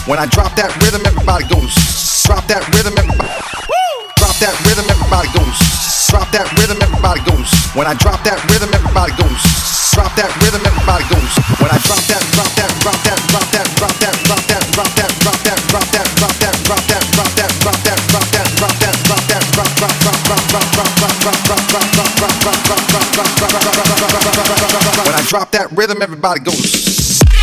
When I drop that rhythm, everybody goes. Drop that rhythm, everybody. Drop that rhythm, everybody goes. Drop that rhythm, everybody goes. When I drop that rhythm, everybody goes. Drop that rhythm, everybody goes. When I drop that, drop that, drop that, drop that, drop that, drop that, drop that, drop that, drop that, drop that, drop that, drop that, drop that, drop that, drop that, drop that, drop, drop, drop, drop, drop, drop, drop, drop, drop, drop, drop, drop, drop, drop. When I drop that rhythm, everybody goes.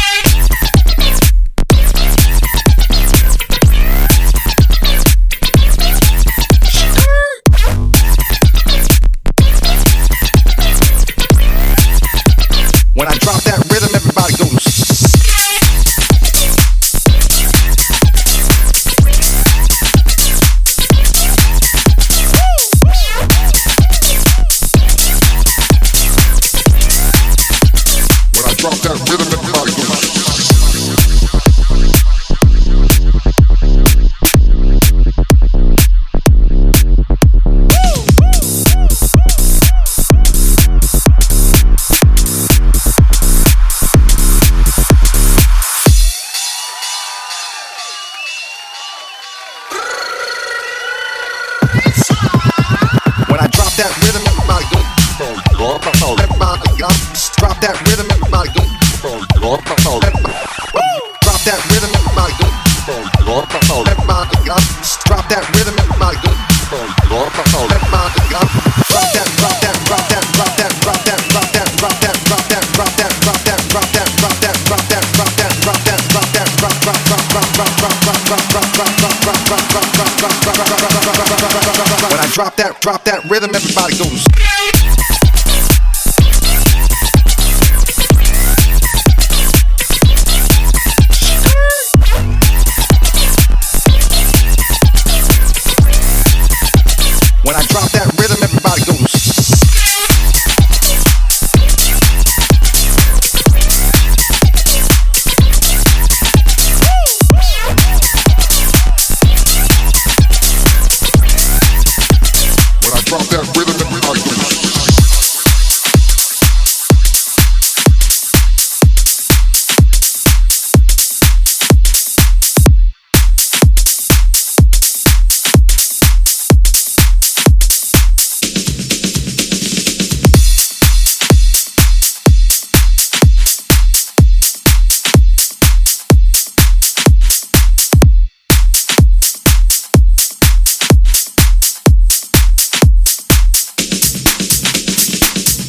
When I drop that rhythm, everybody goes. When I drop that rhythm, everybody goes. When I drop that rhythm, everybody go. Everybody go. Drop that rhythm, everybody go. Drop that rhythm, everybody go. Everybody go. Drop that rhythm, everybody go. Everybody go. Drop that, drop that, drop that, drop that, drop that, drop that, drop that, drop that, drop that, drop that, drop that, drop that, drop that, drop that, drop that, drop that, drop, drop, drop, drop, drop, drop, drop, drop, drop, drop, drop, drop, drop, drop. When I drop that rhythm, everybody goes. When I drop